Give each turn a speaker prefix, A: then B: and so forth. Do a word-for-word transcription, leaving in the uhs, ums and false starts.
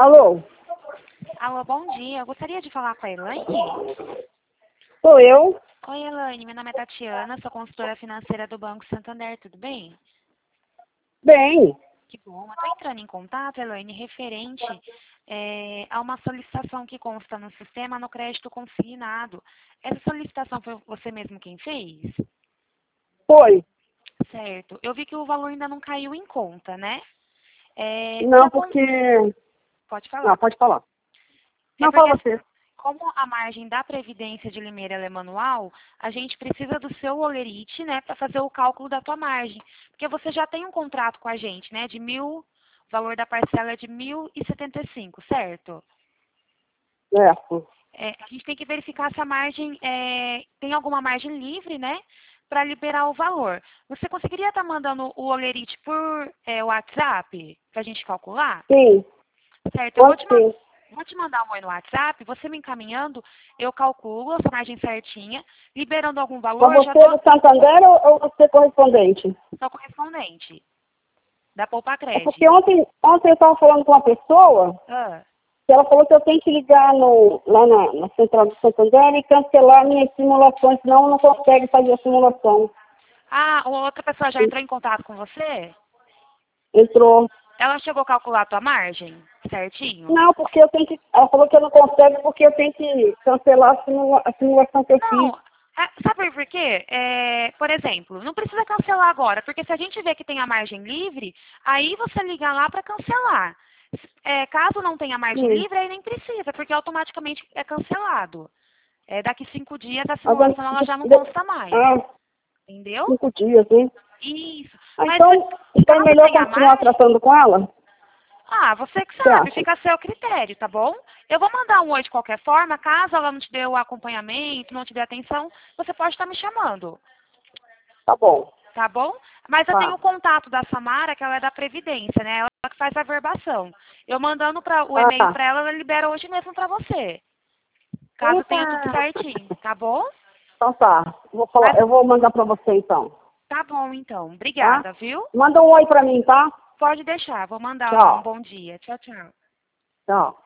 A: Alô?
B: Alô, bom dia. Eu gostaria de falar com a Elaine.
A: Sou eu?
B: Oi, Elaine. Meu nome é Tatiana, sou consultora financeira do Banco Santander. Tudo bem?
A: Bem.
B: Que bom. Eu estou entrando em contato, Elaine, referente é, a uma solicitação que consta no sistema no crédito consignado. Essa solicitação foi você mesmo quem fez?
A: Foi.
B: Certo. Eu vi que o valor ainda não caiu em conta, né? É, o que
A: Não,
B: acon-
A: porque...
B: Pode
A: Não,
B: falar.
A: pode falar.
B: É
A: Não,
B: porque
A: fala você.
B: como a margem da Previdência de Limeira ela é manual, a gente precisa do seu olerite, né, para fazer o cálculo da tua margem. Porque você já tem um contrato com a gente, né, de mil, o valor da parcela é de mil e setenta e cinco, certo?
A: Certo.
B: É, a gente tem que verificar se a margem é, tem alguma margem livre, né, para liberar o valor. Você conseguiria estar mandando o olerite por é, WhatsApp para a gente calcular?
A: Sim.
B: Certo, eu vou te,
A: Pode
B: ma-
A: sim.
B: vou te mandar um oi no WhatsApp, você me encaminhando, eu calculo a sua margem certinha, liberando algum
A: Com
B: valor, já
A: você
B: dou
A: do Santander ou, ou você correspondente?
B: só correspondente da Poupa
A: É porque
B: Crédito.
A: ontem, ontem eu estava falando com uma pessoa
B: Ah,
A: que ela falou que eu tenho que ligar no, lá na, na central do Santander e cancelar minhas simulações, senão não consegue fazer a simulação.
B: ah, outra pessoa já entrou em contato com você?
A: Entrou.
B: Ela chegou a calcular a tua margem certinho?
A: Não, porque eu tenho que... Ela falou que eu não consigo porque eu tenho que cancelar a, simula, a simulação que eu fiz.
B: Não, é, sabe por quê? É, por exemplo, não precisa cancelar agora, porque se a gente vê que tem a margem livre, aí você liga lá para cancelar. É, caso não tenha margem
A: Sim.
B: livre, aí nem precisa, porque automaticamente é cancelado. É, daqui cinco dias a
A: Agora,
B: simulação ela já não
A: de-
B: consta mais.
A: ah,
B: Entendeu?
A: cinco dias, hein?
B: Isso.
A: Ah,
B: Mas
A: então, então é
B: caso
A: melhor
B: tenha
A: continuar
B: margem,
A: tratando com ela?
B: ah, você que
A: Você
B: sabe,
A: acha?
B: fica a seu critério, tá bom? Eu vou mandar um oi de qualquer forma, caso ela não te dê o acompanhamento, não te dê atenção, você pode estar me chamando,
A: Tá bom.
B: tá bom? Mas eu tenho
A: Tá.
B: o contato da Samara, que ela é da Previdência, né? Ela que faz a verbação. Eu mandando pra, o
A: Ah,
B: e-mail
A: tá.
B: para ela, ela libera hoje mesmo para você, caso tenha tudo
A: Eita!
B: certinho, tá bom?
A: Então tá. Vou falar,
B: Mas
A: eu vou mandar pra você então.
B: tá bom, então.
A: Tá?
B: Obrigada, viu?
A: Manda um oi pra mim, tá?
B: Pode deixar. Vou mandar lá um
A: Tchau.
B: bom dia. Tchau, tchau.
A: Tchau.